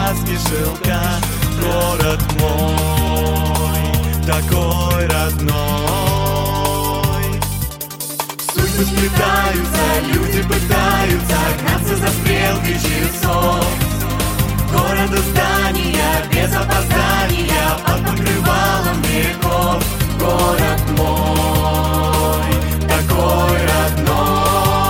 насмешилка. Город мой, такой родной. Судьбы сплетаются, люди пытаются гнаться за стрелкой часов. Города здания без опоздания под покрывалом веков. Город мой, такой родной.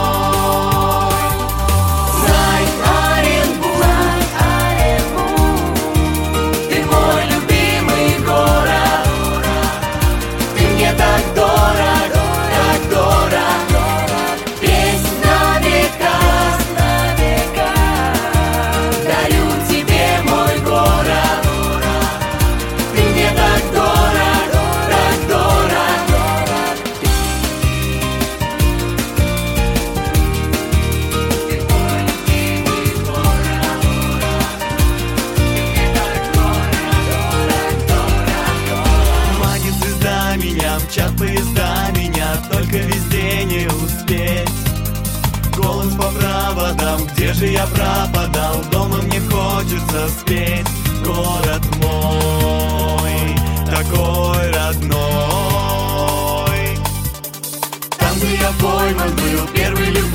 Мчат поезда, меня только везде не успеть. Голос по проводам, где же я пропадал? Дома мне хочется спеть. Город мой, такой родной. Там, где я пойман был первой любовью,